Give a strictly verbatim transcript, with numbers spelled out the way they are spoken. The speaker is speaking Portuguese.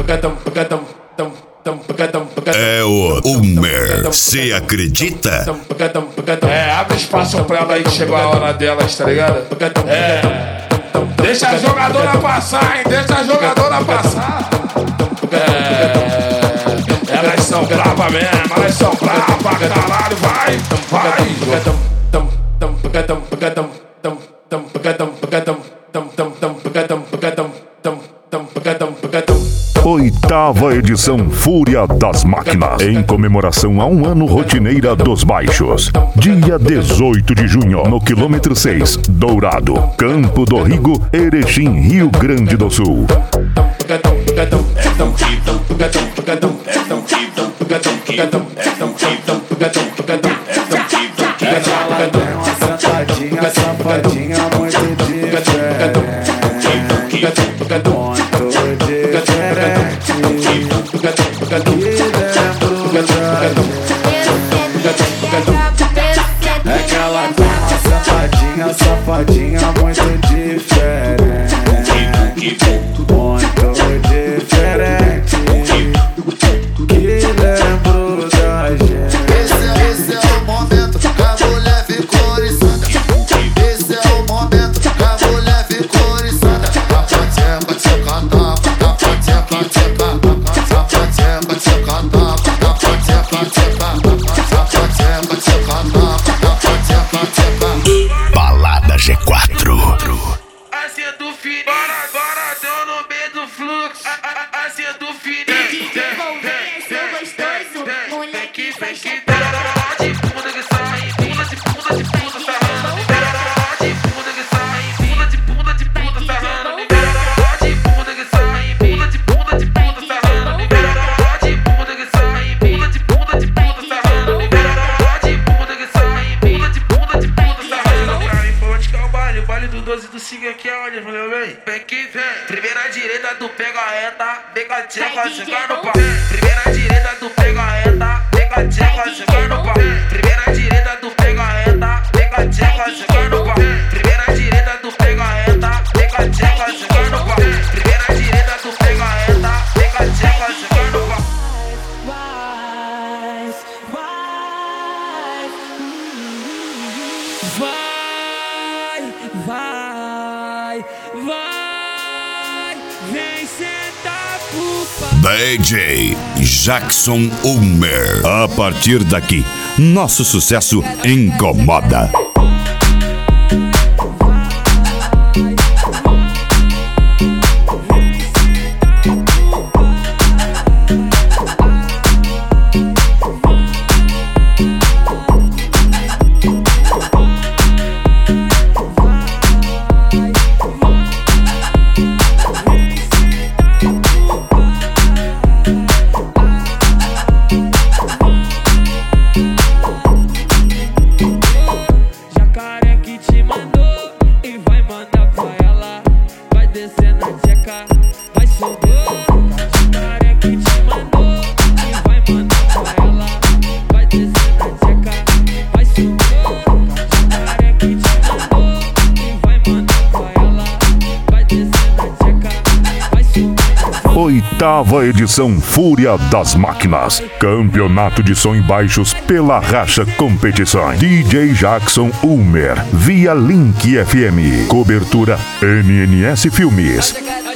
É o Ulmer, cê acredita? É, abre espaço pra ela aí que chegou a hora delas, tá ligado? É, deixa a jogadora passar, hein? Deixa a jogadora passar. É, elas são bravas mesmo, elas são bravas, caralho, vai, vai. Oitava edição Fúria das Máquinas, em comemoração a um ano rotineira dos baixos. Dia dezoito de junho, no quilômetro seis, Dourado, Campo do Rigo, Erechim, Rio Grande do Sul. Sentadinha, safadinha, muito diferente. Aquela dona safadinha, safadinha, muito diferente. Muito diferente. Que lembro da gente. Esse é, esse é o momento que a mulher ficou oriçada. Esse é o momento que a mulher ficou oriçada. Tcheca, tcheca, tapa, tapa, tcheca, tcheca. Tapa, tcheca, tcheca, tapa, tapa, tcheca, tcheca. Tapa, tcheca, tcheca, tapa, tapa, tcheca, tcheca. Balada G quatro. Assim do filho, bora, bora, deu no meio do fluxo. Assim do filho, Sou gostoso, moleque faz de bunda que sai, bunda de bunda de bunda sarrando. De bunda que sai, bunda de bunda de bunda sarrando. De bunda que sai, bunda de bunda de bunda sarrando. De bunda que sai, bunda de bunda de bunda sarrando. De bunda que sai, bunda de bunda de bunda sarrando. Pra mim foi onde que é o baile, o baile do doze do cinco aqui é onde, valeu bem? Vem que vem, primeira direita do pega a reta, pega a tcheca, chegar no pau. Primeira direita do pega a reta, pega a tcheca, chegar no pau. Primeira direita do pega a reta, pega a tcheca, chegar no pau. Primeira direita do pega a reta, pega a tcheca, chegar no pau. Primeira direita do pega a reta, pega a tcheca, chegar no pau. Vai, vai, vai, vai, vem sentar pro pai. D J Jackson Ulmer. A partir daqui, nosso sucesso incomoda. Oitava edição Fúria das Máquinas, campeonato de som e baixos pela Racha Competições. D J Jackson Ulmer, via Link F M, cobertura N N S Filmes.